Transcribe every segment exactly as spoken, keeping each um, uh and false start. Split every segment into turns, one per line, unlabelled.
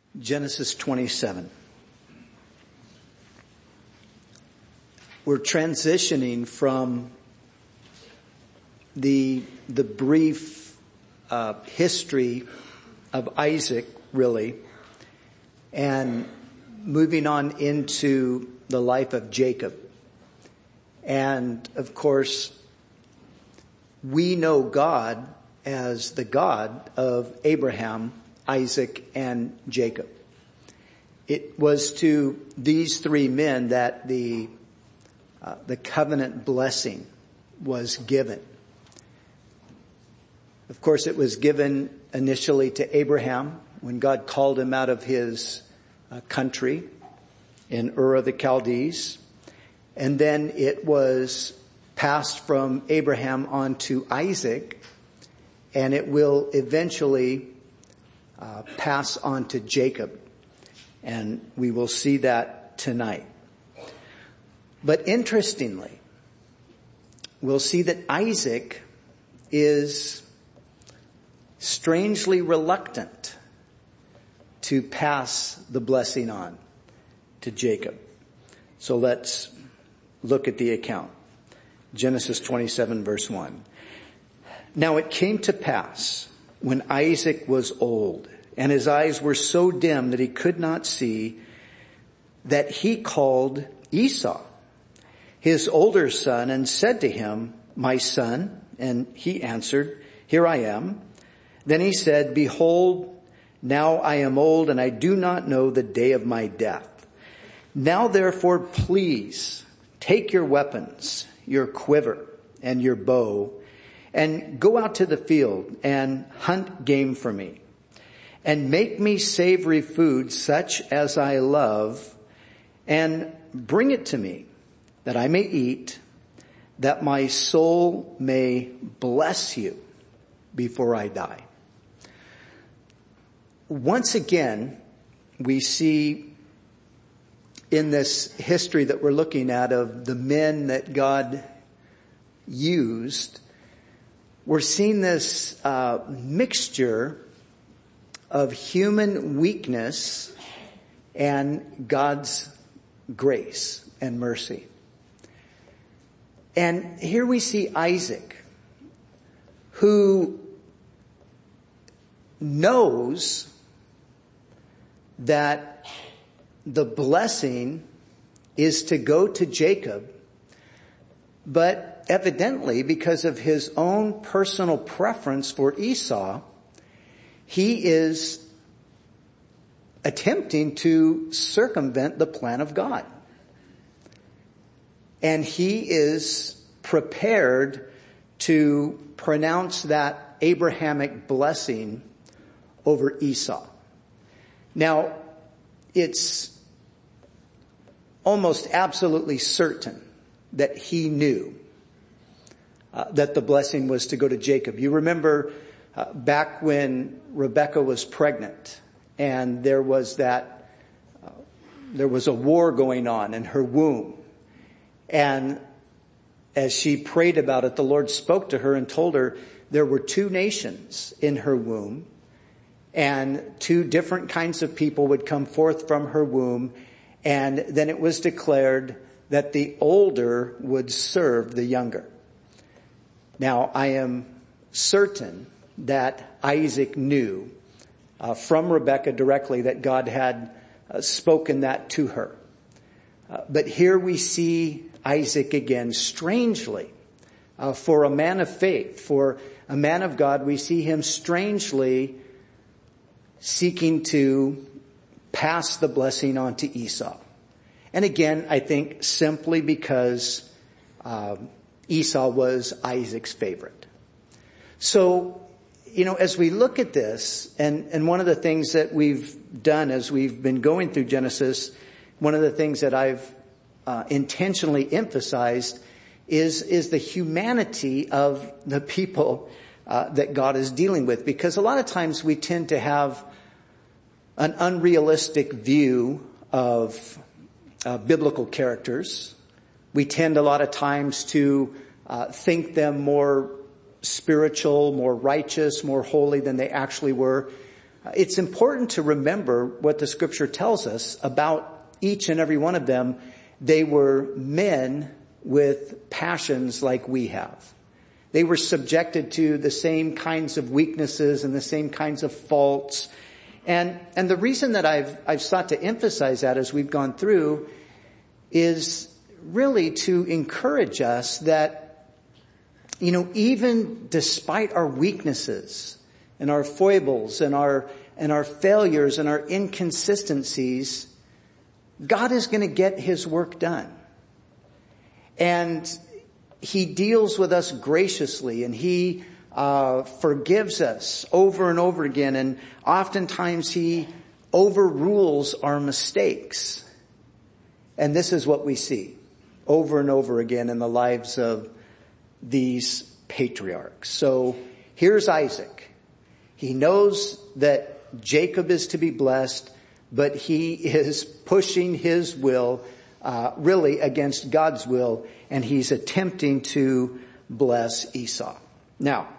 Genesis twenty-seven. We're transitioning from the the brief uh, history of Isaac, really, and moving on into the life of Jacob. And of course, we know God as the God of Abraham, Isaac, and Jacob. It was to these three men that the uh, the covenant blessing was given. Of course, it was given initially to Abraham when God called him out of his uh, country in Ur of the Chaldees. And then it was passed from Abraham on to Isaac, and it will eventually uh, pass on to Jacob. And we will see that tonight. But interestingly, we'll see that Isaac is strangely reluctant to pass the blessing on to Jacob. So let's look at the account. Genesis twenty-seven verse one. Now it came to pass when Isaac was old and his eyes were so dim that he could not see, that he called Esau, his older son, and said to him, "My son." And he answered, "Here I am." Then he said, "Behold, now I am old and I do not know the day of my death. Now therefore please take your weapons, your quiver and your bow, and go out to the field and hunt game for me, and make me savory food such as I love, and bring it to me, that I may eat, that my soul may bless you before I die." Once again, we see in this history that we're looking at of the men that God used, we're seeing this uh, mixture of human weakness and God's grace and mercy. And here we see Isaac, who knows that the blessing is to go to Jacob, but evidently because of his own personal preference for Esau, he is attempting to circumvent the plan of God. And he is prepared to pronounce that Abrahamic blessing over Esau. Now, it's almost absolutely certain that he knew uh, that the blessing was to go to Jacob. You remember uh, back when Rebekah was pregnant, and there was that, uh, there was a war going on in her womb. And as she prayed about it, the Lord spoke to her and told her there were two nations in her womb, and two different kinds of people would come forth from her womb. And then it was declared that the older would serve the younger. Now, I am certain that Isaac knew uh, from Rebekah directly that God had uh, spoken that to her. Uh, but here we see Isaac again, strangely, uh, for a man of faith, for a man of God, we see him strangely seeking to pass the blessing on to Esau. And again, I think simply because uh, Esau was Isaac's favorite. So, you know, as we look at this, and, and one of the things that we've done as we've been going through Genesis, one of the things that I've uh, intentionally emphasized is, is the humanity of the people uh, that God is dealing with. Because a lot of times we tend to have an unrealistic view of uh, biblical characters. We tend a lot of times to uh, think them more spiritual, more righteous, more holy than they actually were. It's important to remember what the scripture tells us about each and every one of them. They were men with passions like we have. They were subjected to the same kinds of weaknesses and the same kinds of faults. And, and the reason that I've, I've sought to emphasize that as we've gone through is really to encourage us that, you know, even despite our weaknesses and our foibles and our, and our failures and our inconsistencies, God is going to get his work done. And he deals with us graciously, and he uh forgives us over and over again, and oftentimes he overrules our mistakes. And this is what we see over and over again in the lives of these patriarchs. So here's Isaac. He knows that Jacob is to be blessed, but he is pushing his will uh really against God's will, and he's attempting to bless Esau. Now,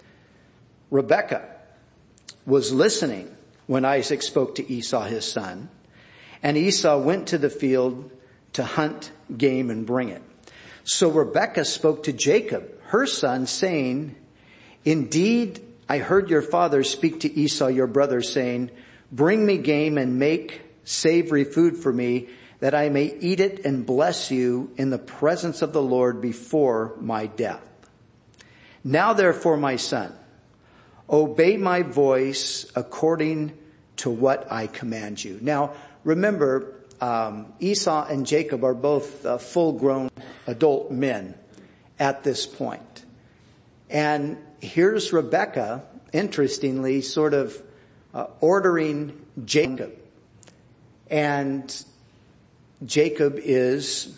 Rebekah was listening when Isaac spoke to Esau his son, and Esau went to the field to hunt game and bring it. So Rebekah spoke to Jacob, her son, saying, "Indeed, I heard your father speak to Esau your brother, saying, 'Bring me game and make savory food for me, that I may eat it and bless you in the presence of the Lord before my death. Now therefore, my son, obey my voice according to what I command you.'" Now remember, um, Esau and Jacob are both uh, full-grown adult men at this point. And here's Rebekah, interestingly, sort of uh, ordering Jacob. And Jacob is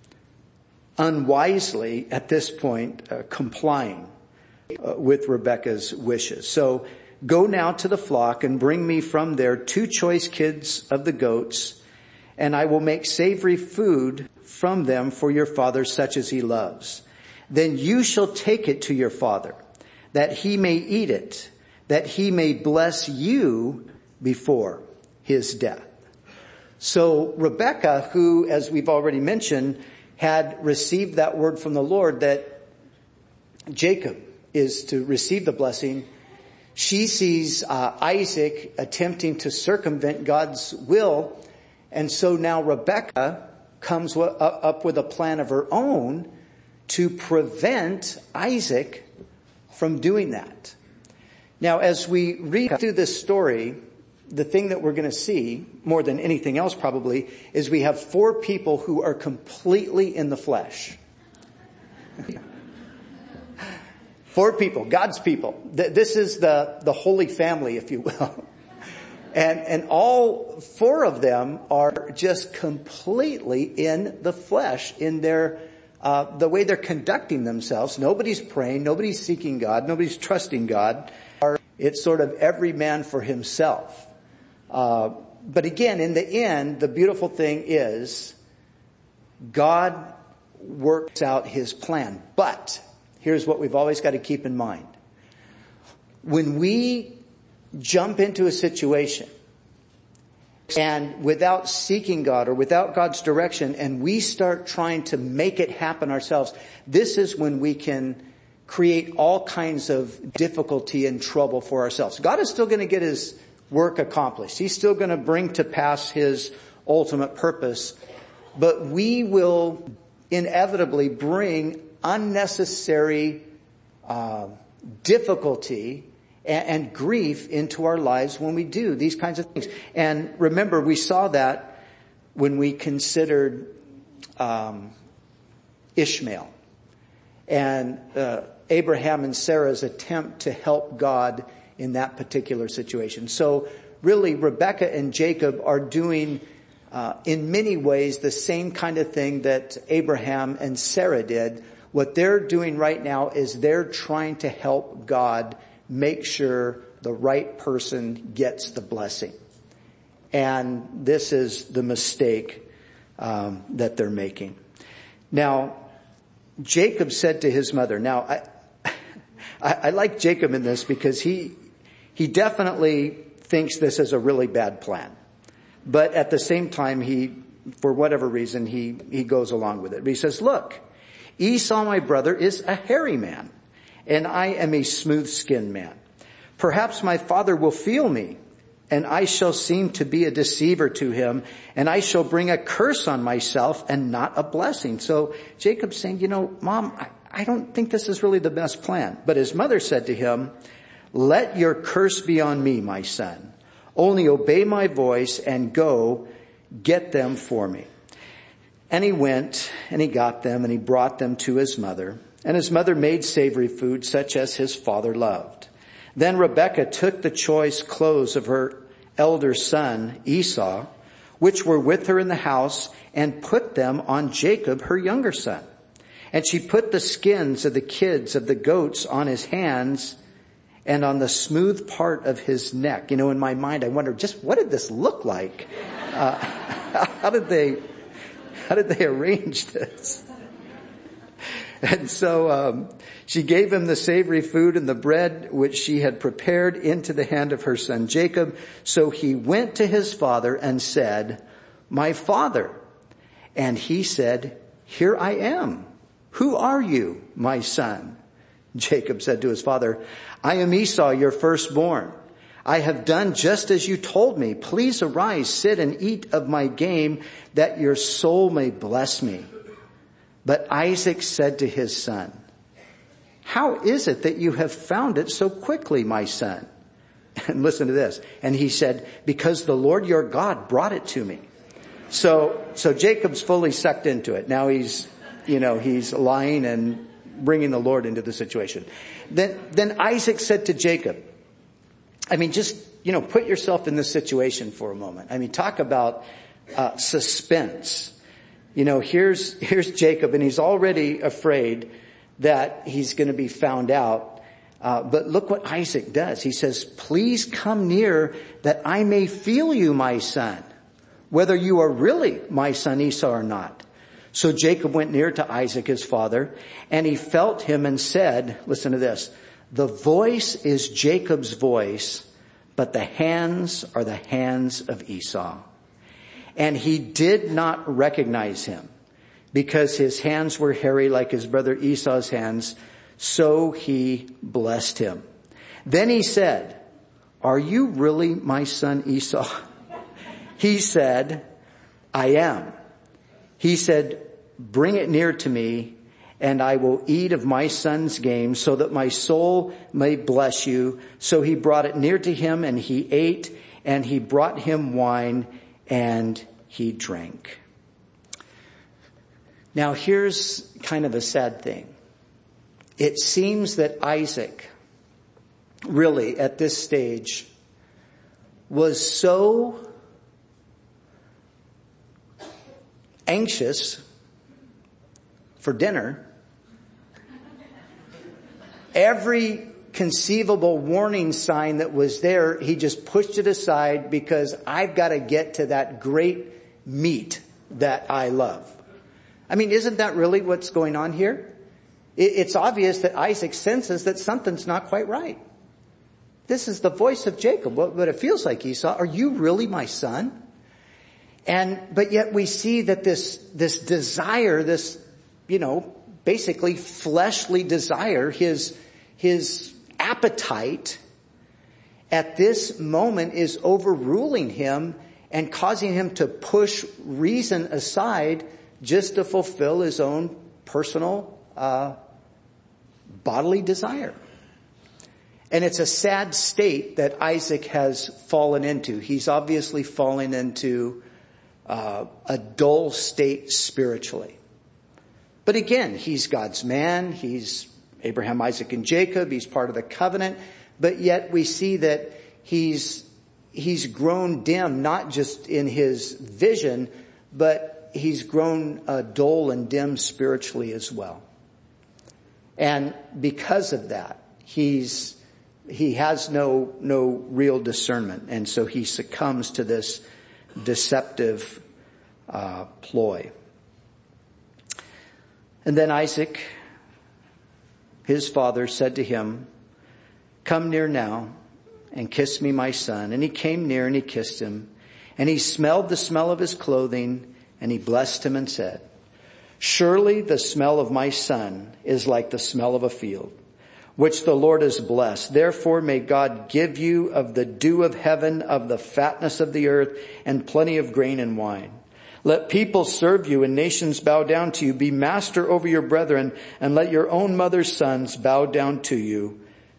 unwisely at this point uh, complying uh, with Rebekah's wishes. So, "Go now to the flock and bring me from there two choice kids of the goats, and I will make savory food from them for your father, such as he loves. Then you shall take it to your father, that he may eat it, that he may bless you before his death." So Rebekah, who, as we've already mentioned, had received that word from the Lord that Jacob is to receive the blessing, she sees uh, Isaac attempting to circumvent God's will. And so now Rebekah comes w- up with a plan of her own to prevent Isaac from doing that. Now, as we read through this story, the thing that we're going to see, more than anything else probably, is we have four people who are completely in the flesh. Four people, God's people. This is the, the Holy Family, if you will. And, and all four of them are just completely in the flesh, in their, uh, the way they're conducting themselves. Nobody's praying, nobody's seeking God, nobody's trusting God. It's sort of every man for himself. Uh, but again, in the end, the beautiful thing is God works out his plan. But here's what we've always got to keep in mind. When we jump into a situation and without seeking God or without God's direction, and we start trying to make it happen ourselves, this is when we can create all kinds of difficulty and trouble for ourselves. God is still going to get his work accomplished. He's still going to bring to pass his ultimate purpose, but we will inevitably bring unnecessary uh, difficulty and, and grief into our lives when we do these kinds of things. And remember, we saw that when we considered um, Ishmael and uh, Abraham and Sarah's attempt to help God in that particular situation. So really, Rebekah and Jacob are doing uh, in many ways the same kind of thing that Abraham and Sarah did. What they're doing right now is they're trying to help God make sure the right person gets the blessing. And this is the mistake um, that they're making. Now, Jacob said to his mother, now I, I, I like Jacob in this because he, he definitely thinks this is a really bad plan. But at the same time, he, for whatever reason, he, he goes along with it. But he says, look, Esau, my brother, is a hairy man, and I am a smooth-skinned man. Perhaps my father will feel me, and I shall seem to be a deceiver to him, and I shall bring a curse on myself and not a blessing. So Jacob's saying, you know, Mom, I, I don't think this is really the best plan. But his mother said to him, let your curse be on me, my son. Only obey my voice and go get them for me. And he went and he got them and he brought them to his mother. And his mother made savory food such as his father loved. Then Rebekah took the choice clothes of her elder son Esau, which were with her in the house, and put them on Jacob, her younger son. And she put the skins of the kids of the goats on his hands and on the smooth part of his neck. You know, in my mind, I wonder, just what did this look like? Uh, how did they, how did they arrange this? And so um, she gave him the savory food and the bread which she had prepared into the hand of her son Jacob. So he went to his father and said, my father. And he said, here I am. Who are you, my son? Jacob said to his father, I am Esau, your firstborn. I have done just as you told me. Please arise, sit and eat of my game, that your soul may bless me. But Isaac said to his son, how is it that you have found it so quickly, my son? And listen to this. And he said, because the Lord your God brought it to me. So, so Jacob's fully sucked into it. Now he's, you know, he's lying and bringing the Lord into the situation. Then, then Isaac said to Jacob, I mean, just, you know, put yourself in this situation for a moment. I mean, talk about uh, suspense. You know, here's, here's Jacob, and he's already afraid that he's going to be found out. Uh, but look what Isaac does. He says, please come near that I may feel you, my son, whether you are really my son Esau or not. So Jacob went near to Isaac, his father, and he felt him and said, listen to this, the voice is Jacob's voice, but the hands are the hands of Esau. And he did not recognize him because his hands were hairy like his brother Esau's hands. So he blessed him. Then he said, are you really my son Esau? He said, I am. He said, bring it near to me and I will eat of my son's game so that my soul may bless you. So he brought it near to him and he ate, and he brought him wine and he drank. Now here's kind of a sad thing. It seems that Isaac really at this stage was so anxious for dinner. Every conceivable warning sign that was there, he just pushed it aside because I've got to get to that great meat that I love. I mean, isn't that really what's going on here? It's obvious that Isaac senses that something's not quite right. This is the voice of Jacob, but it feels like Esau. Are you really my son? And, but yet we see that this, this desire, this, you know, basically fleshly desire, his, his appetite at this moment is overruling him and causing him to push reason aside just to fulfill his own personal, uh, bodily desire. And it's a sad state that Isaac has fallen into. He's obviously fallen into uh, a dull state spiritually. But again, he's God's man. He's Abraham, Isaac, and Jacob. He's part of the covenant. But yet we see that he's, he's grown dim, not just in his vision, but he's grown uh, dull and dim spiritually as well. And because of that, he's, he has no, no real discernment. And so he succumbs to this deceptive, uh, ploy. And then Isaac, his father, said to him, come near now and kiss me, my son. And he came near and he kissed him. And he smelled the smell of his clothing, and he blessed him and said, surely the smell of my son is like the smell of a field, which the Lord has blessed. Therefore may God give you of the dew of heaven, of the fatness of the earth, and plenty of grain and wine. Let people serve you and nations bow down to you. Be master over your brethren, and let your own mother's sons bow down to you.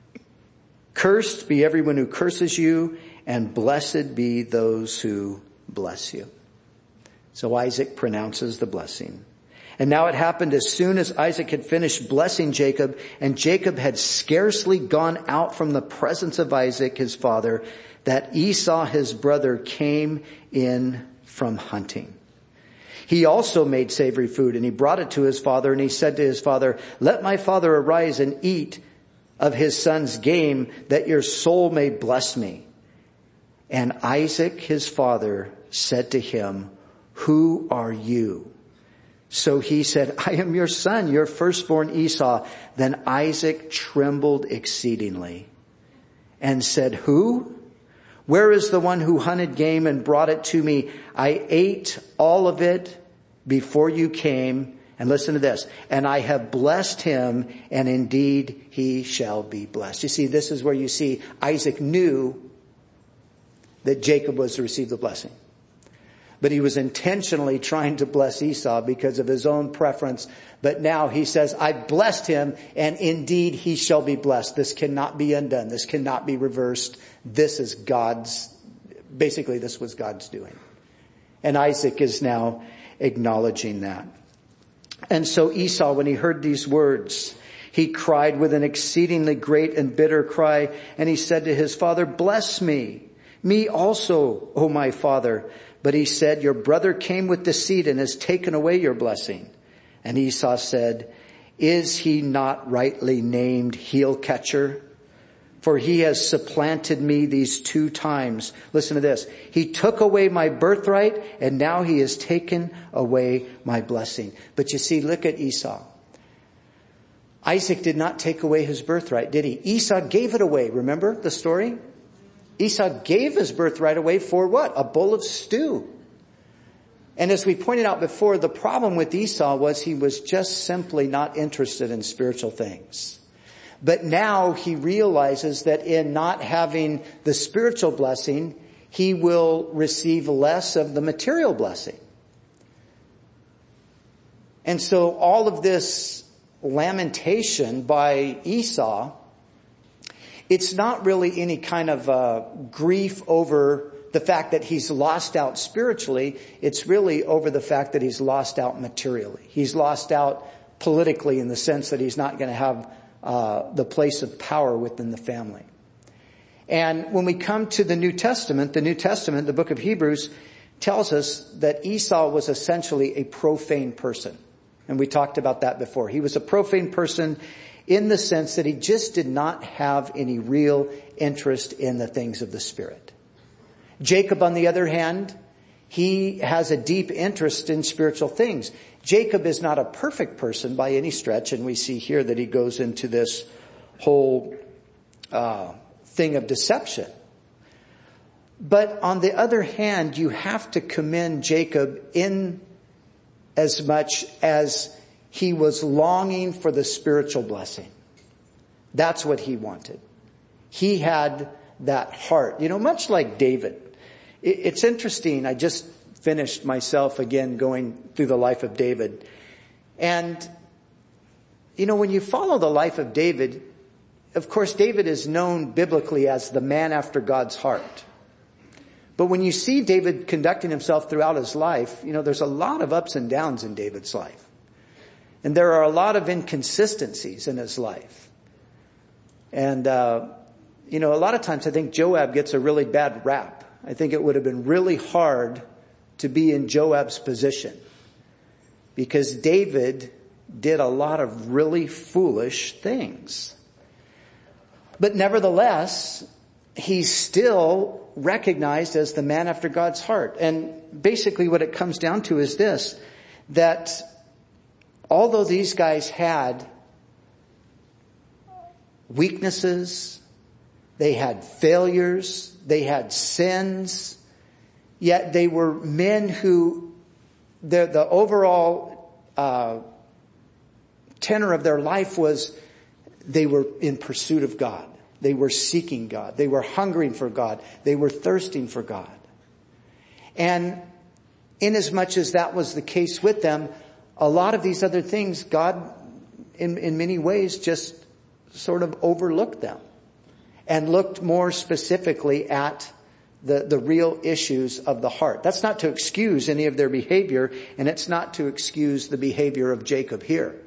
Cursed be everyone who curses you, and blessed be those who bless you. So Isaac pronounces the blessing. And now it happened as soon as Isaac had finished blessing Jacob, and Jacob had scarcely gone out from the presence of Isaac, his father, that Esau, his brother, came in from hunting. He also made savory food, and he brought it to his father, and he said to his father, let my father arise and eat of his son's game, that your soul may bless me. And Isaac, his father, said to him, who are you? So he said, I am your son, your firstborn Esau. Then Isaac trembled exceedingly and said, who? Where is the one who hunted game and brought it to me? I ate all of it before you came. And listen to this. And I have blessed him, and indeed he shall be blessed. You see, this is where you see Isaac knew that Jacob was to receive the blessing. But he was intentionally trying to bless Esau because of his own preference. But now he says, I blessed him, and indeed he shall be blessed. This cannot be undone. This cannot be reversed. This is God's, basically this was God's doing. And Isaac is now acknowledging that. And so Esau, when he heard these words, he cried with an exceedingly great and bitter cry. And he said to his father, bless me. Me also, O my father. But he said, your brother came with deceit and has taken away your blessing. And Esau said, is he not rightly named heel catcher? For he has supplanted me these two times. Listen to this. He took away my birthright, and now he has taken away my blessing. But you see, look at Esau. Isaac did not take away his birthright, did he? Esau gave it away. Remember the story? Esau gave his birthright away for what? A bowl of stew. And as we pointed out before, the problem with Esau was he was just simply not interested in spiritual things. But now he realizes that in not having the spiritual blessing, he will receive less of the material blessing. And so all of this lamentation by Esau, it's not really any kind of uh, grief over the fact that he's lost out spiritually. It's really over the fact that he's lost out materially. He's lost out politically in the sense that he's not going to have uh, the place of power within the family. And when we come to the New Testament, the New Testament, the book of Hebrews, tells us that Esau was essentially a profane person. And we talked about that before. He was a profane person in the sense that he just did not have any real interest in the things of the Spirit. Jacob, on the other hand, he has a deep interest in spiritual things. Jacob is not a perfect person by any stretch, and we see here that he goes into this whole uh, thing of deception. But on the other hand, you have to commend Jacob in as much as he was longing for the spiritual blessing. That's what he wanted. He had that heart. You know, much like David. It's interesting. I just finished myself again going through the life of David. And, you know, when you follow the life of David, of course, David is known biblically as the man after God's heart. But when you see David conducting himself throughout his life, you know, there's a lot of ups and downs in David's life. And there are a lot of inconsistencies in his life. And, uh, you know, a lot of times I think Joab gets a really bad rap. I think it would have been really hard to be in Joab's position because David did a lot of really foolish things. But nevertheless, he's still recognized as the man after God's heart. And basically what it comes down to is this, that although these guys had weaknesses They had failures. They had sins. Yet they were men who, the, the overall uh, tenor of their life was they were in pursuit of God. They were seeking God. They were hungering for God. They were thirsting for God. And inasmuch as that was the case with them, a lot of these other things, God, in, in many ways, just sort of overlooked them and looked more specifically at the, the real issues of the heart. That's not to excuse any of their behavior, and it's not to excuse the behavior of Jacob here.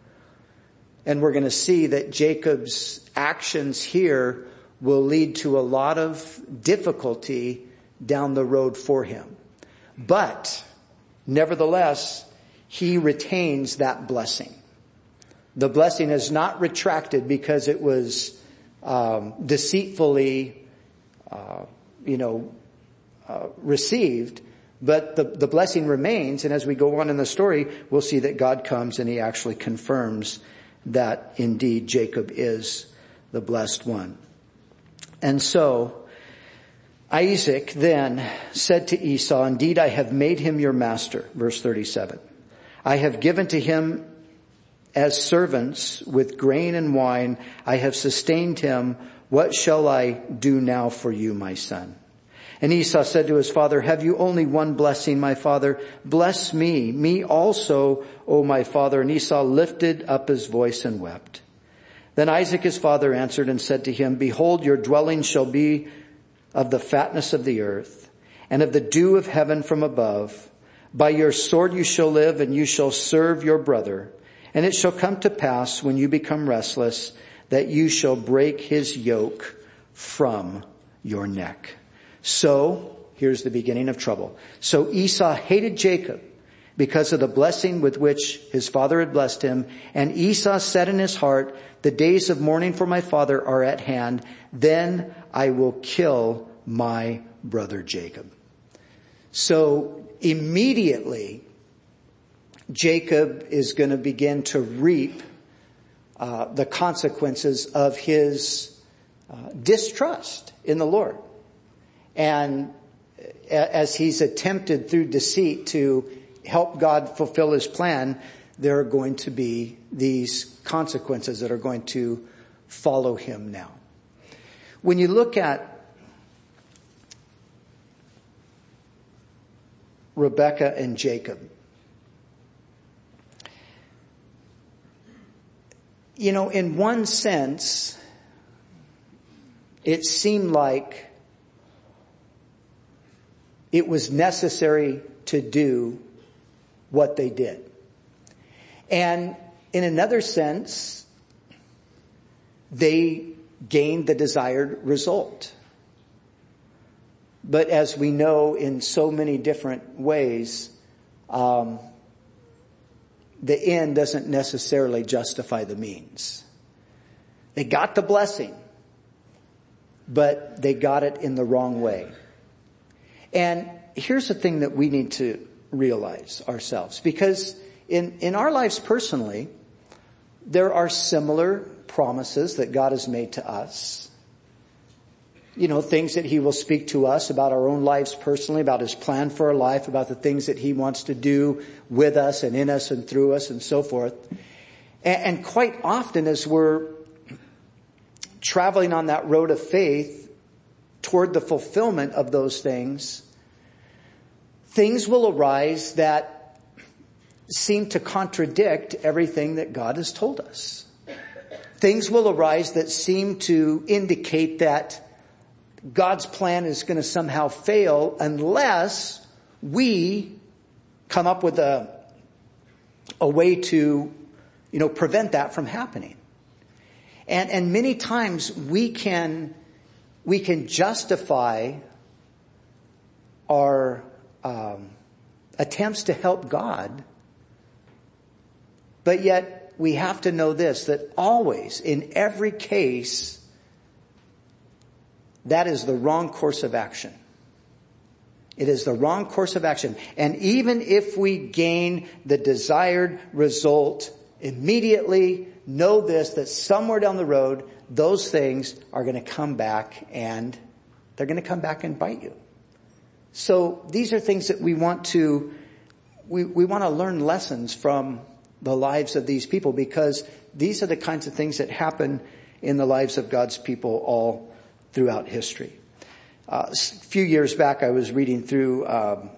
And we're going to see that Jacob's actions here will lead to a lot of difficulty down the road for him. But nevertheless, he retains that blessing. The blessing is not retracted because it was um, deceitfully, uh, you know, uh, received. But the, the blessing remains. And as we go on in the story, we'll see that God comes and he actually confirms that indeed Jacob is the blessed one. And so Isaac then said to Esau, indeed, I have made him your master. Verse thirty-seven. I have given to him as servants with grain and wine. I have sustained him. What shall I do now for you, my son? And Esau said to his father, have you only one blessing, my father? Bless me, me also, O my father. And Esau lifted up his voice and wept. Then Isaac his father answered and said to him, behold, your dwelling shall be of the fatness of the earth and of the dew of heaven from above. By your sword you shall live, and you shall serve your brother. And it shall come to pass when you become restless that you shall break his yoke from your neck. So, here's the beginning of trouble. So Esau hated Jacob because of the blessing with which his father had blessed him. And Esau said in his heart, the days of mourning for my father are at hand. Then I will kill my brother Jacob. So immediately, Jacob is going to begin to reap uh, the consequences of his uh, distrust in the Lord. And as he's attempted through deceit to help God fulfill his plan, there are going to be these consequences that are going to follow him now. When you look at Rebekah and Jacob, you know, in one sense, it seemed like it was necessary to do what they did. And in another sense, they gained the desired result. But as we know in so many different ways, um, the end doesn't necessarily justify the means. They got the blessing, but they got it in the wrong way. And here's the thing that we need to realize ourselves, because in, in our lives personally, there are similar promises that God has made to us. You know, things that he will speak to us about our own lives personally, about his plan for our life, about the things that he wants to do with us and in us and through us and so forth. And, and quite often as we're traveling on that road of faith toward the fulfillment of those things, things will arise that seem to contradict everything that God has told us. Things will arise that seem to indicate that God's plan is going to somehow fail unless we come up with a, a way to, you know, prevent that from happening. And, and many times we can, we can justify our um, attempts to help God, but yet we have to know this, that always, in every case, that is the wrong course of action. It is the wrong course of action. And even if we gain the desired result immediately, know this, that somewhere down the road, those things are going to come back and they're going to come back and bite you. So these are things that we want to, we, we want to learn lessons from the lives of these people, because these are the kinds of things that happen in the lives of God's people all throughout history. Uh, a few years back, I was reading through um,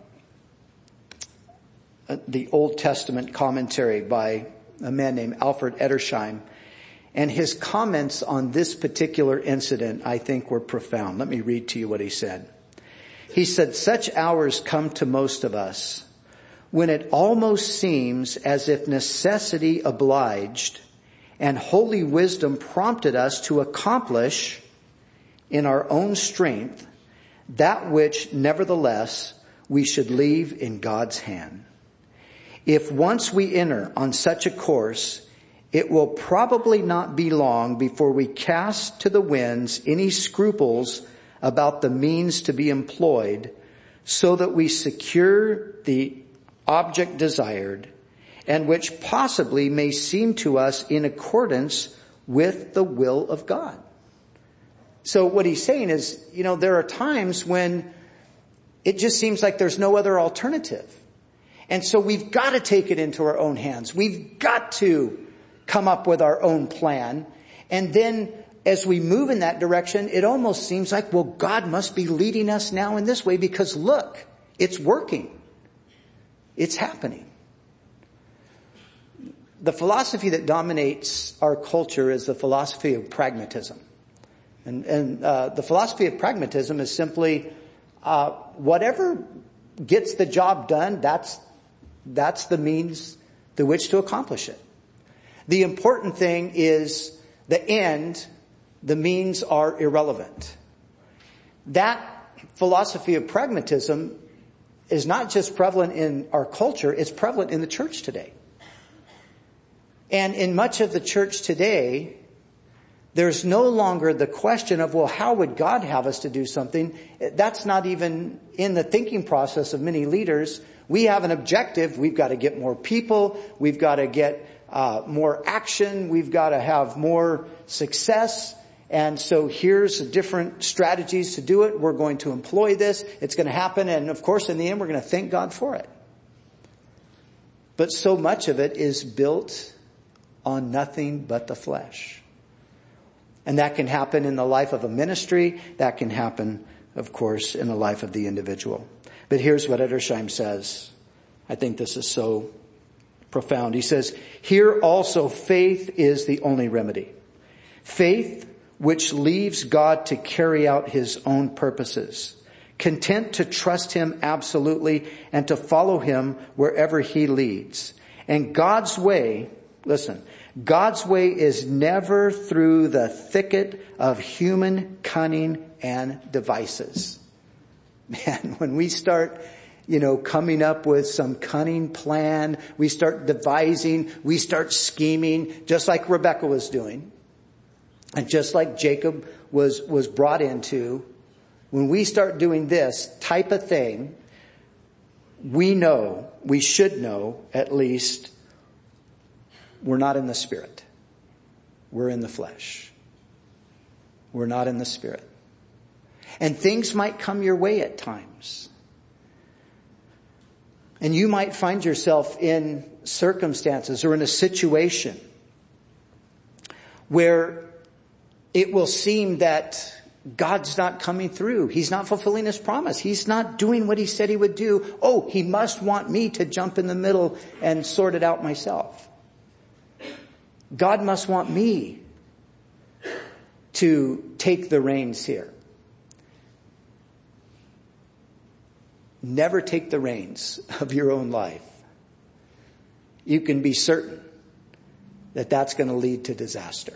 the Old Testament commentary by a man named Alfred Edersheim, and his comments on this particular incident, I think, were profound. Let me read to you what he said. He said, "Such hours come to most of us when it almost seems as if necessity obliged and holy wisdom prompted us to accomplish in our own strength that which nevertheless we should leave in God's hand. If once we enter on such a course, it will probably not be long before we cast to the winds any scruples about the means to be employed, so that we secure the object desired, and which possibly may seem to us in accordance with the will of God." So what he's saying is, you know, there are times when it just seems like there's no other alternative. And so we've got to take it into our own hands. We've got to come up with our own plan. And then as we move in that direction, it almost seems like, well, God must be leading us now in this way, because look, it's working. It's happening. The philosophy that dominates our culture is the philosophy of pragmatism. And, and uh, the philosophy of pragmatism is simply uh, whatever gets the job done, that's that's the means through which to accomplish it. The important thing is the end. The means are irrelevant. That philosophy of pragmatism is not just prevalent in our culture, it's prevalent in the church today. And in much of the church today, there's no longer the question of, well, how would God have us to do something? That's not even in the thinking process of many leaders. We have an objective. We've got to get more people. We've got to get uh, more action. We've got to have more success. And so here's different strategies to do it. We're going to employ this. It's going to happen. And of course, in the end, we're going to thank God for it. But so much of it is built on nothing but the flesh. And that can happen in the life of a ministry. That can happen, of course, in the life of the individual. But here's what Edersheim says. I think this is so profound. He says, "Here also faith is the only remedy. Faith which leaves God to carry out his own purposes, content to trust him absolutely and to follow him wherever he leads. And God's way, listen, God's way is never through the thicket of human cunning and devices." Man, when we start, you know, coming up with some cunning plan, we start devising, we start scheming, just like Rebekah was doing, and just like Jacob was, was brought into, when we start doing this type of thing, we know, we should know at least, we're not in the spirit. We're in the flesh. We're not in the spirit. And things might come your way at times. And you might find yourself in circumstances or in a situation where it will seem that God's not coming through. He's not fulfilling his promise. He's not doing what he said he would do. Oh, he must want me to jump in the middle and sort it out myself. God must want me to take the reins here. Never take the reins of your own life. You can be certain that that's going to lead to disaster.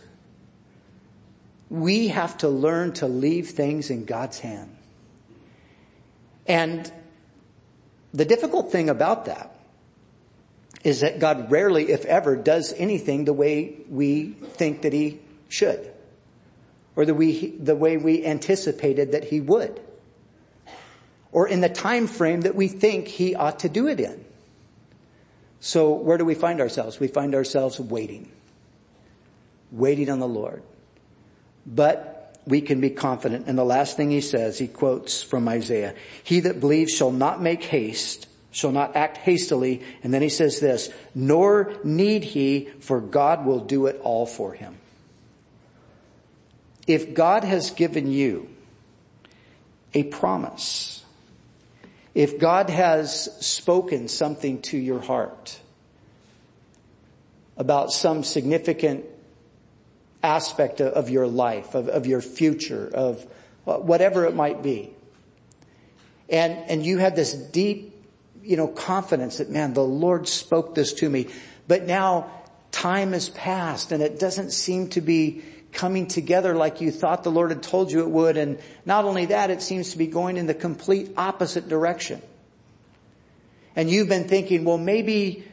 We have to learn to leave things in God's hand. And the difficult thing about that is that God rarely, if ever, does anything the way we think that he should, or the way, the way we anticipated that he would, or in the time frame that we think he ought to do it in. So where do we find ourselves? We find ourselves waiting. waiting on the Lord. But we can be confident. And the last thing he says, he quotes from Isaiah, he that believes shall not make haste, shall not act hastily. And then he says this, nor need he, for God will do it all for him. If God has given you a promise, if God has spoken something to your heart about some significant aspect of your life, of, of your future, of whatever it might be, and, and you have this deep, you know, confidence that, man, the Lord spoke this to me, but now time has passed and it doesn't seem to be coming together like you thought the Lord had told you it would. And not only that, it seems to be going in the complete opposite direction. And you've been thinking, well, maybe,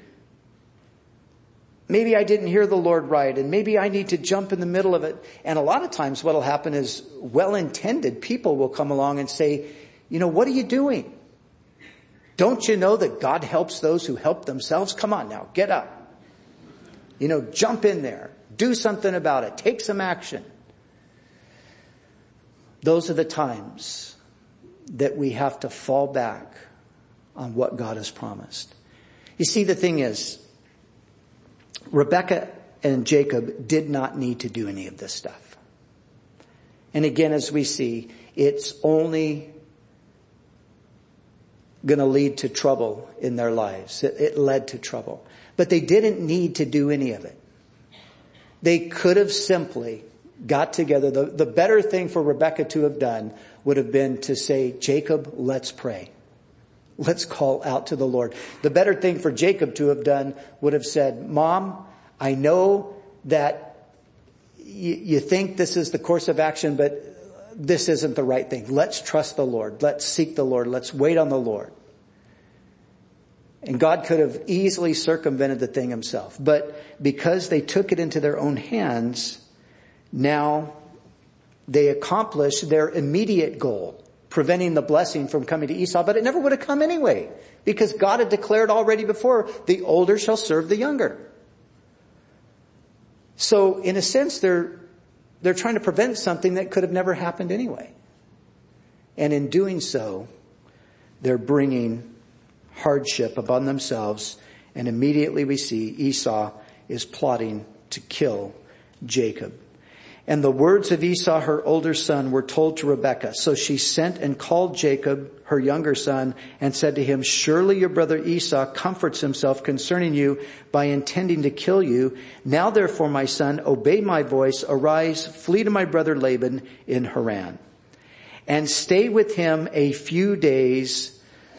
maybe I didn't hear the Lord right, and maybe I need to jump in the middle of it. And a lot of times what'll happen is well-intended people will come along and say, you know, what are you doing? Don't you know that God helps those who help themselves? Come on now, get up. You know, jump in there. Do something about it. Take some action. Those are the times that we have to fall back on what God has promised. You see, the thing is, Rebekah and Jacob did not need to do any of this stuff. And again, as we see, it's only going to lead to trouble in their lives. It, it led to trouble. But they didn't need to do any of it. They could have simply got together. The, the better thing for Rebekah to have done would have been to say, Jacob, let's pray. Let's call out to the Lord. The better thing for Jacob to have done would have said, Mom, I know that y- you think this is the course of action, but this isn't the right thing. Let's trust the Lord. Let's seek the Lord. Let's wait on the Lord. And God could have easily circumvented the thing himself. But because they took it into their own hands, now they accomplished their immediate goal, preventing the blessing from coming to Esau. But it never would have come anyway, because God had declared already before, the older shall serve the younger. So in a sense, they're, they're trying to prevent something that could have never happened anyway. And in doing so, they're bringing hardship upon themselves, and immediately we see Esau is plotting to kill Jacob. And the words of Esau, her older son, were told to Rebekah. So she sent and called Jacob, her younger son, and said to him, surely your brother Esau comforts himself concerning you by intending to kill you. Now therefore, my son, obey my voice, arise, flee to my brother Laban in Haran, and stay with him a few days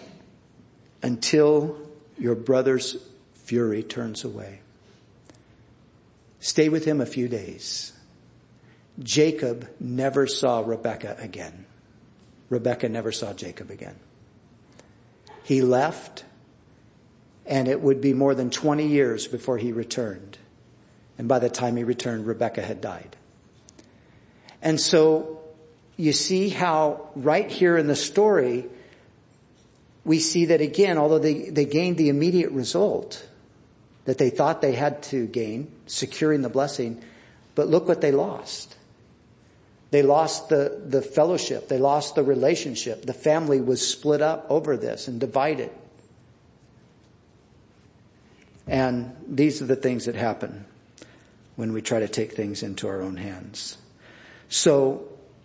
until your brother's fury turns away. Stay with him a few days. Jacob never saw Rebekah again. Rebekah never saw Jacob again. He left, and it would be more than twenty years before he returned. And by the time he returned, Rebekah had died. And so you see how right here in the story, we see that again, although they, they gained the immediate result that they thought they had to gain, securing the blessing, but look what they lost. They lost the, the fellowship. They lost the relationship. The family was split up over this and divided. And these are the things that happen when we try to take things into our own hands. So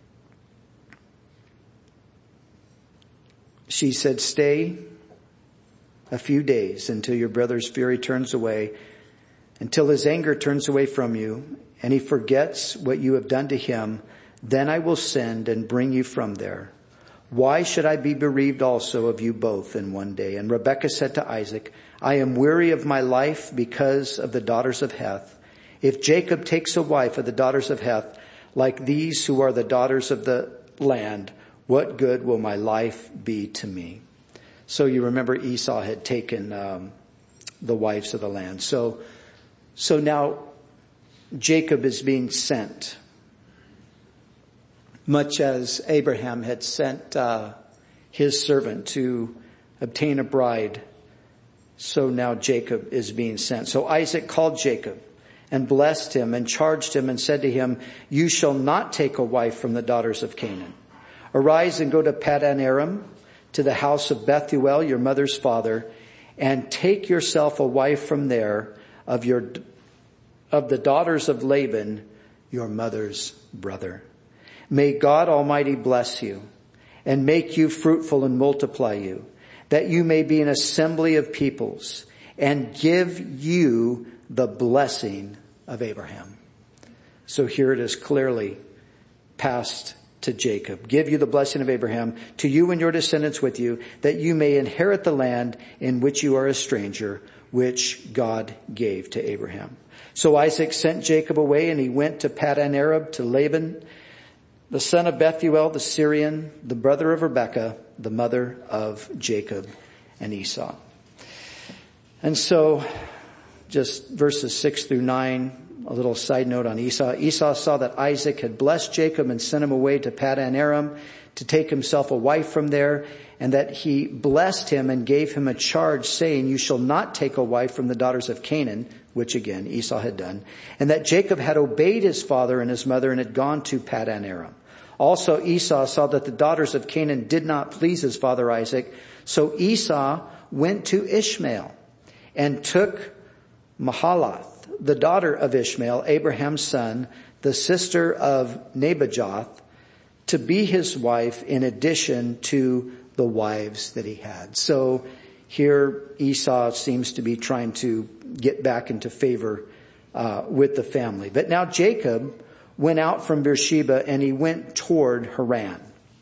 she said, stay a few days until your brother's fury turns away, until his anger turns away from you, and he forgets what you have done to him. Then I will send and bring you from there. Why should I be bereaved also of you both in one day? And Rebekah said to Isaac, I am weary of my life because of the daughters of Heth. If Jacob takes a wife of the daughters of Heth, like these who are the daughters of the land, what good will my life be to me? So you remember Esau had taken um, the wives of the land. So, so now Jacob is being sent, much as Abraham had sent uh, his servant to obtain a bride. So now Jacob is being sent. So Isaac called Jacob and blessed him and charged him and said to him, you shall not take a wife from the daughters of Canaan. Arise and go to Paddan Aram, to the house of Bethuel, your mother's father, and take yourself a wife from there of your, of the daughters of Laban, your mother's brother. May God Almighty bless you and make you fruitful and multiply you, that you may be an assembly of peoples, and give you the blessing of Abraham. So here it is clearly passed to Jacob. Give you the blessing of Abraham, to you and your descendants with you, that you may inherit the land in which you are a stranger, which God gave to Abraham. So Isaac sent Jacob away, and he went to Paddan Aram to Laban, the son of Bethuel the Syrian, the brother of Rebekah, the mother of Jacob and Esau. And so, just verses six through nine, a little side note on Esau. Esau saw that Isaac had blessed Jacob and sent him away to Paddan Aram to take himself a wife from there, and that he blessed him and gave him a charge, saying, you shall not take a wife from the daughters of Canaan, which again Esau had done, and that Jacob had obeyed his father and his mother and had gone to Paddan Aram. Also Esau saw that the daughters of Canaan did not please his father Isaac, so Esau went to Ishmael and took Mahalath, the daughter of Ishmael, Abraham's son, the sister of Nebajoth, to be his wife in addition to the wives that he had. So here Esau seems to be trying to get back into favor uh, with the family. But now Jacob went out from Beersheba and he went toward Haran.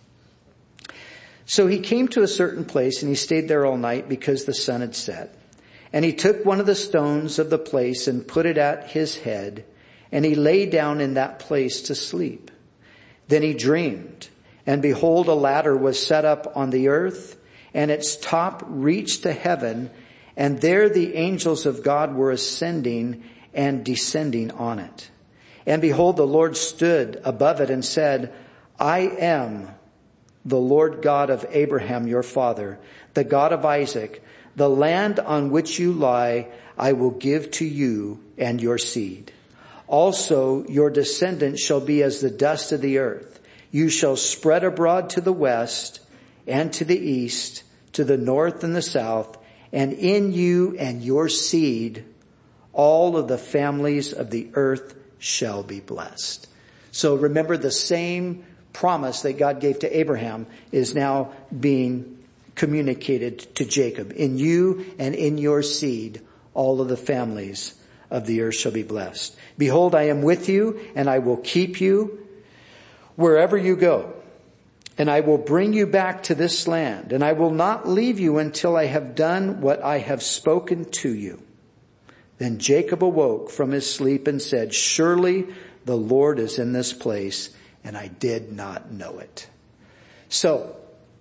So he came to a certain place and he stayed there all night because the sun had set. And he took one of the stones of the place and put it at his head, and he lay down in that place to sleep. Then he dreamed, and behold, a ladder was set up on the earth, and its top reached to heaven, and there the angels of God were ascending and descending on it. And behold, the Lord stood above it and said, I am the Lord God of Abraham your father, the God of Isaac. The land on which you lie, I will give to you and your seed. Also, your descendants shall be as the dust of the earth. You shall spread abroad to the west and to the east, to the north and the south, and in you and your seed, all of the families of the earth shall be blessed. So remember, the same promise that God gave to Abraham is now being communicated to Jacob. In you and in your seed, all of the families of the earth shall be blessed. Behold, I am with you, and I will keep you wherever you go. And I will bring you back to this land, and I will not leave you until I have done what I have spoken to you. Then Jacob awoke from his sleep and said, surely the Lord is in this place, and I did not know it. So,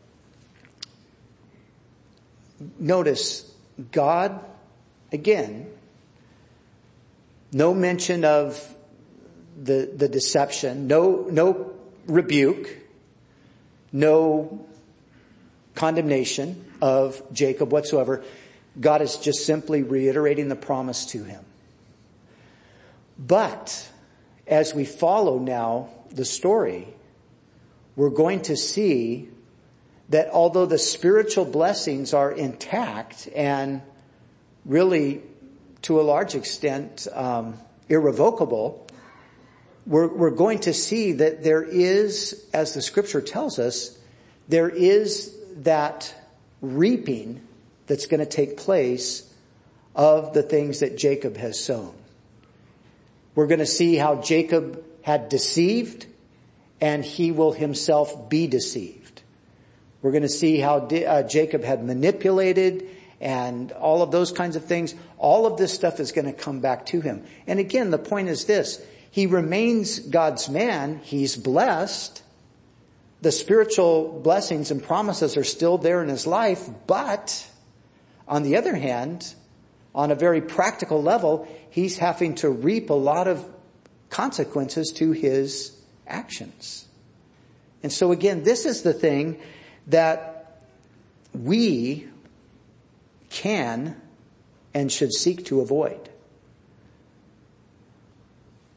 notice God, again, no mention of the, the deception, no, no rebuke, no condemnation of Jacob whatsoever. God is just simply reiterating the promise to him. But as we follow now the story, we're going to see that although the spiritual blessings are intact and really, to a large extent, um, irrevocable, we're, we're going to see that there is, as the scripture tells us, there is that reaping that's going to take place of the things that Jacob has sown. We're going to see how Jacob had deceived, and he will himself be deceived. We're going to see how uh, Jacob had manipulated and all of those kinds of things. All of this stuff is going to come back to him. And again, the point is this. He remains God's man. He's blessed. The spiritual blessings and promises are still there in his life. But on the other hand, on a very practical level, he's having to reap a lot of consequences to his actions. And so again, this is the thing that we can and should seek to avoid.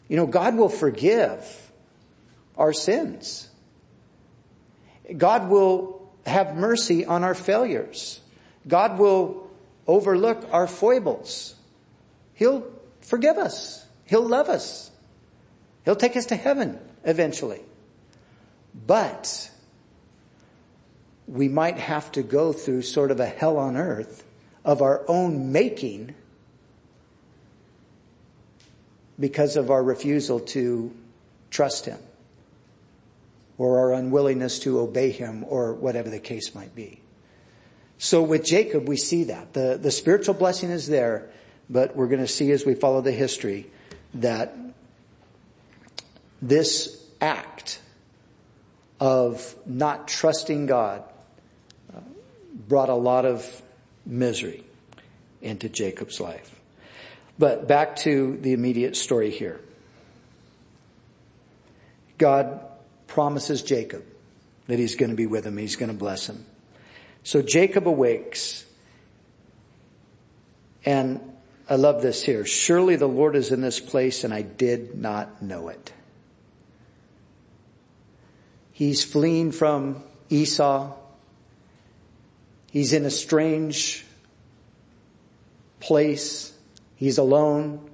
You know, God will forgive our sins. God will have mercy on our failures. God will overlook our foibles. He'll forgive us. He'll love us. He'll take us to heaven eventually. But we might have to go through sort of a hell on earth of our own making because of our refusal to trust him or our unwillingness to obey him or whatever the case might be. So with Jacob, we see that. The, the spiritual blessing is there, but we're going to see as we follow the history that this act of not trusting God uh, brought a lot of misery into Jacob's life. But back to the immediate story here. God promises Jacob that he's going to be with him. He's going to bless him. So Jacob awakes, and I love this here. Surely the Lord is in this place, and I did not know it. He's fleeing from Esau. He's in a strange place. He's alone.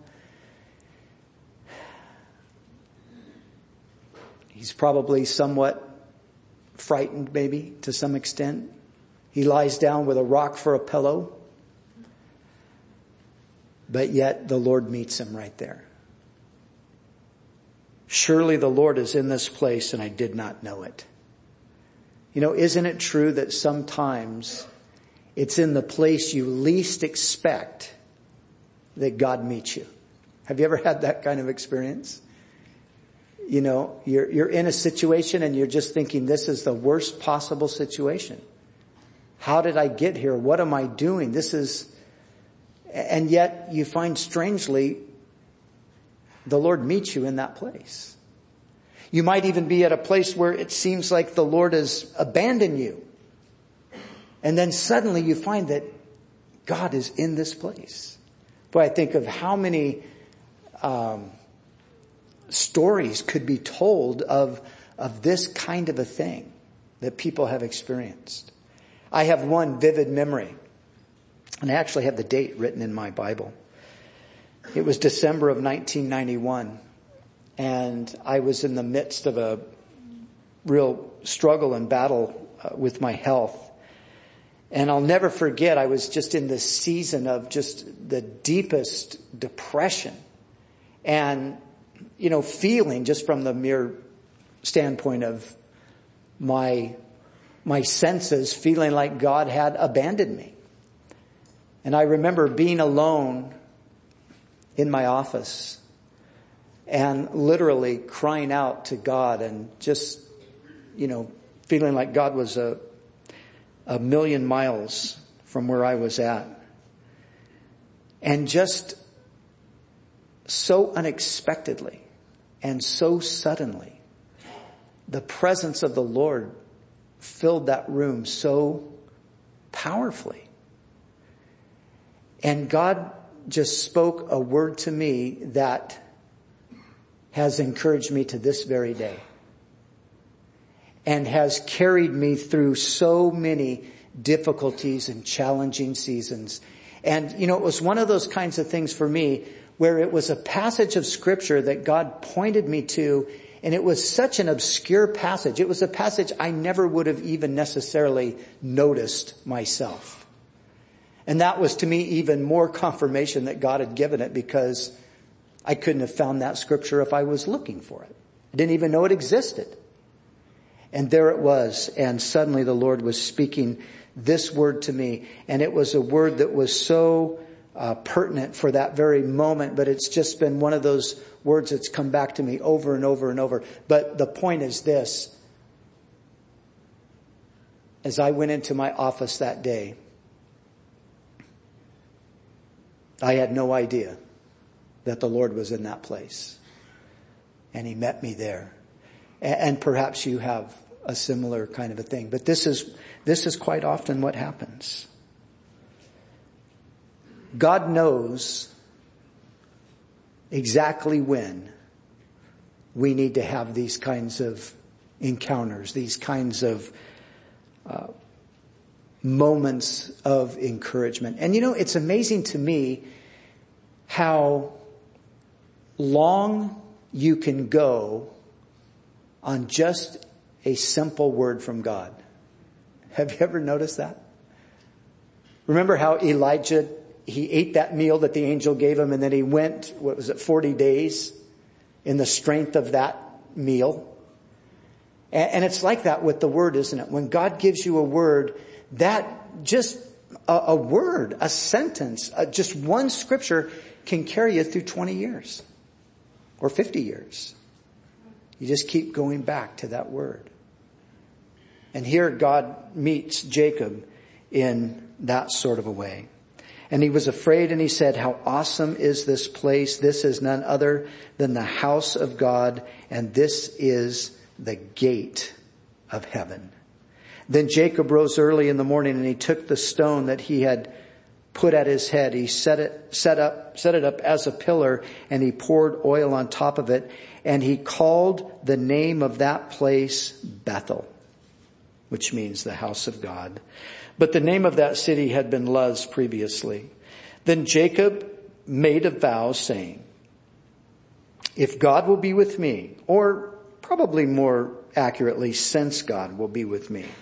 He's probably somewhat frightened, maybe, to some extent. He lies down with a rock for a pillow. But yet the Lord meets him right there. Surely the Lord is in this place, and I did not know it. You know, isn't it true that sometimes it's in the place you least expect that God meets you? Have you ever had that kind of experience? You know, you're, you're in a situation and you're just thinking, this is the worst possible situation. How did I get here? What am I doing? This is, and yet you find strangely, the Lord meets you in that place. You might even be at a place where it seems like the Lord has abandoned you. And then suddenly you find that God is in this place. Boy, I think of how many um, stories could be told of, of this kind of a thing that people have experienced. I have one vivid memory, and I actually have the date written in my Bible. It was December of nineteen ninety-one, and I was in the midst of a real struggle and battle uh, with my health. And I'll never forget, I was just in this season of just the deepest depression and, you know, feeling just from the mere standpoint of my, my senses, feeling like God had abandoned me. And I remember being alone in my office and literally crying out to God and just, you know, feeling like God was a, a million miles from where I was at. And just so unexpectedly and so suddenly, the presence of the Lord filled that room so powerfully. And God just spoke a word to me that has encouraged me to this very day and has carried me through so many difficulties and challenging seasons. And, you know, it was one of those kinds of things for me where it was a passage of scripture that God pointed me to, and it was such an obscure passage. It was a passage I never would have even necessarily noticed myself. And that was to me even more confirmation that God had given it, because I couldn't have found that scripture if I was looking for it. I didn't even know it existed. And there it was. And suddenly the Lord was speaking this word to me. And it was a word that was so uh, pertinent for that very moment. But it's just been one of those words that's come back to me over and over and over. But the point is this. As I went into my office that day, I had no idea that the Lord was in that place. And he met me there. And perhaps you have a similar kind of a thing. But this is, this is quite often what happens. God knows exactly when we need to have these kinds of encounters, these kinds of uh, moments of encouragement. And you know, it's amazing to me how long you can go on just a simple word from God. Have you ever noticed that? Remember how Elijah, he ate that meal that the angel gave him, and then he went, what was it, forty days in the strength of that meal? And it's like that with the word, isn't it? When God gives you a word, that just a, a word, a sentence, uh, just one scripture can carry you through twenty years or fifty years. You just keep going back to that word. And here God meets Jacob in that sort of a way. And he was afraid and he said, how awesome is this place? This is none other than the house of God, and this is the gate of heaven. Then Jacob rose early in the morning and he took the stone that he had put at his head. He set it, set up, set it up as a pillar, and he poured oil on top of it. And he called the name of that place Bethel, which means the house of God. But the name of that city had been Luz previously. Then Jacob made a vow saying, if God will be with me, or probably more accurately, since God will be with me.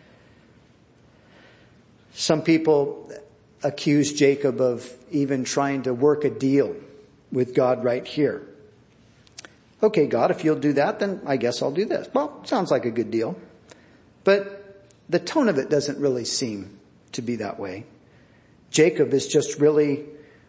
Some people accuse Jacob of even trying to work a deal with God right here. Okay, God, if you'll do that, then I guess I'll do this. Well, sounds like a good deal. But the tone of it doesn't really seem to be that way. Jacob is just really,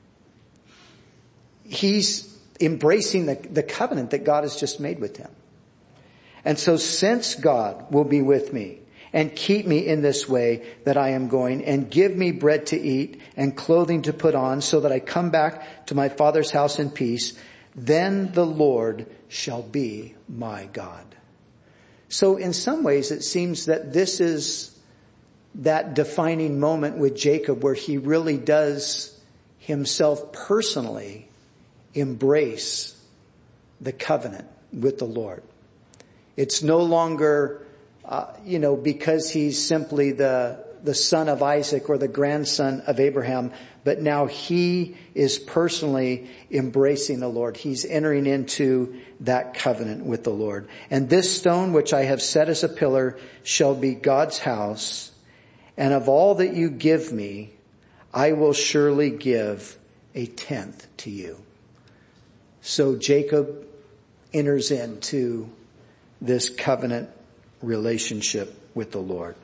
he's embracing the, the covenant that God has just made with him. And so since God will be with me and keep me in this way that I am going, and give me bread to eat and clothing to put on, so that I come back to my father's house in peace, then the Lord shall be my God. So in some ways it seems that this is that defining moment with Jacob where he really does himself personally embrace the covenant with the Lord. It's no longer, uh, you know, because he's simply the, the son of Isaac or the grandson of Abraham, but now he is personally embracing the Lord. He's entering into that covenant with the Lord. And this stone which I have set as a pillar shall be God's house, and of all that you give me, I will surely give a tenth to you. So Jacob enters into this covenant relationship with the Lord.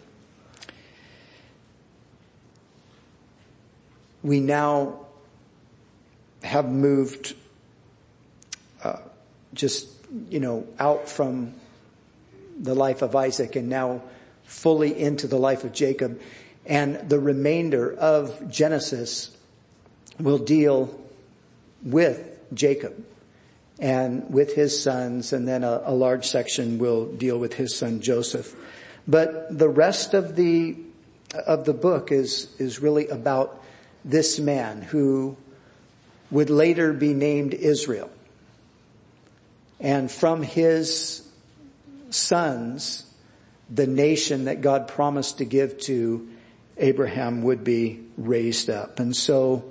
We now have moved uh, just, you know, out from the life of Isaac and now fully into the life of Jacob. And the remainder of Genesis will deal with Jacob and with his sons, and then a, a large section will deal with his son Joseph. But the rest of the of the book is is really about this man who would later be named Israel. And from his sons, the nation that God promised to give to Abraham would be raised up. And so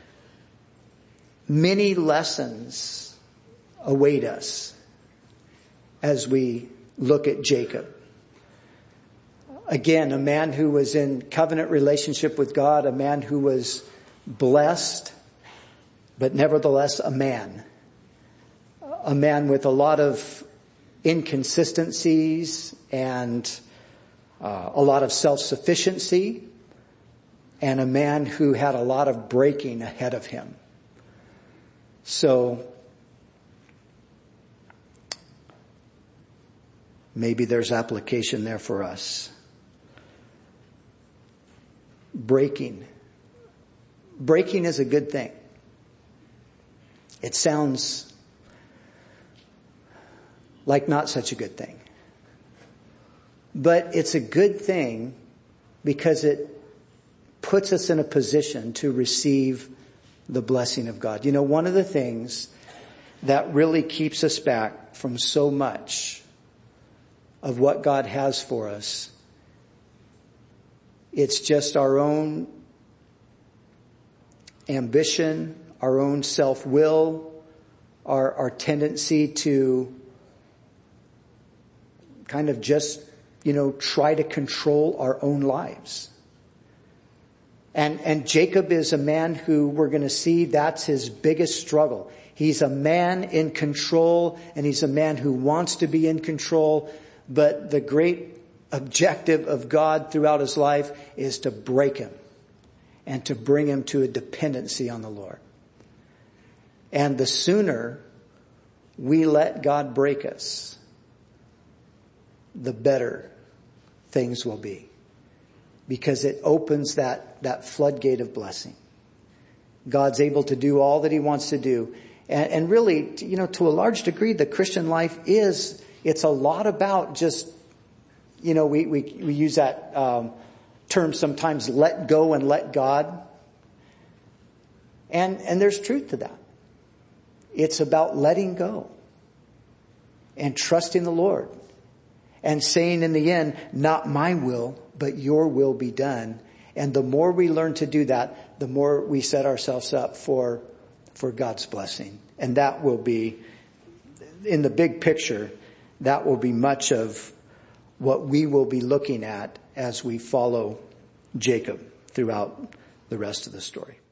many lessons await us as we look at Jacob. Again, a man who was in covenant relationship with God, a man who was blessed, but nevertheless a man. A man with a lot of inconsistencies and uh, a lot of self-sufficiency, and a man who had a lot of breaking ahead of him. So maybe there's application there for us. Breaking. Breaking is a good thing. It sounds like not such a good thing. But it's a good thing because it puts us in a position to receive the blessing of God. You know, one of the things that really keeps us back from so much of what God has for us. It's just our own ambition, our own self-will, our, our tendency to kind of just, you know, try to control our own lives. And, and Jacob is a man who we're going to see that's his biggest struggle. He's a man in control, and he's a man who wants to be in control, but the great objective of God throughout his life is to break him and to bring him to a dependency on the Lord. And the sooner we let God break us, the better things will be, because it opens that, that floodgate of blessing. God's able to do all that he wants to do. And, and really, you know, to a large degree, the Christian life is, it's a lot about just, you know, we, we, we use that um, term sometimes, let go and let God. And, and there's truth to that. It's about letting go and trusting the Lord and saying in the end, not my will, but your will be done. And the more we learn to do that, the more we set ourselves up for, for God's blessing. And that will be, in the big picture, that will be much of what we will be looking at as we follow Jacob throughout the rest of the story.